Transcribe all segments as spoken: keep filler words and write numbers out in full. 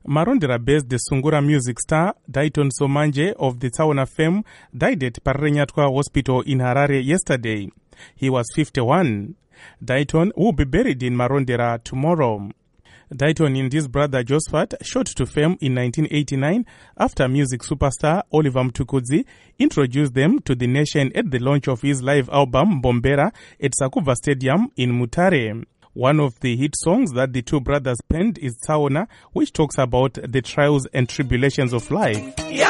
Marondera-based Sungura music star Dayton Somanje of the Tsaona fame died at Parenyatwa Hospital in Harare yesterday. He was fifty-one. Dayton will be buried in Marondera tomorrow. Dayton and his brother Josephat shot to fame in nineteen eighty-nine after music superstar Oliver Mtukudzi introduced them to the nation at the launch of his live album Bombera at Sakuva Stadium in Mutare. One of the hit songs that the two brothers penned is Tsaona, which talks about the trials and tribulations of life.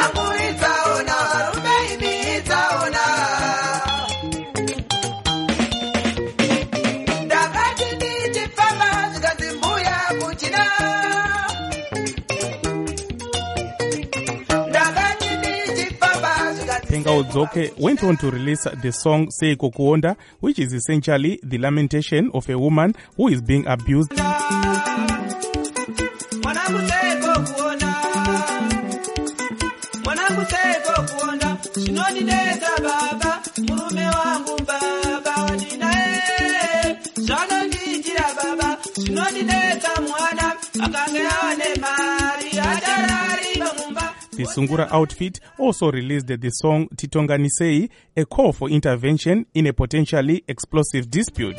Penga Udzoke went on to release the song Seiko Kuonda, which is essentially the lamentation of a woman who is being abused. The Sungura outfit also released the song Titonganisei, a call for intervention in a potentially explosive dispute.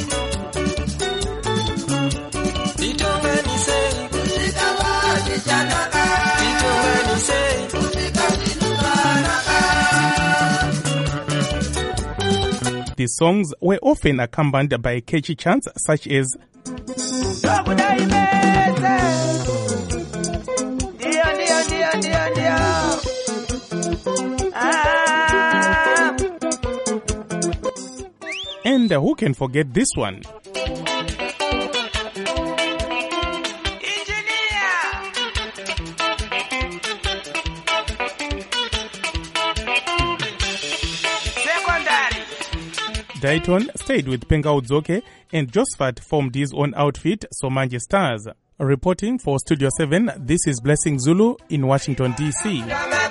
The songs were often accompanied by catchy chants such as and who can forget this one? Dayton stayed with Penga Udzoke and Josephat formed his own outfit, Somanje Stars. Reporting for Studio seven, this is Blessing Zulu in Washington, D C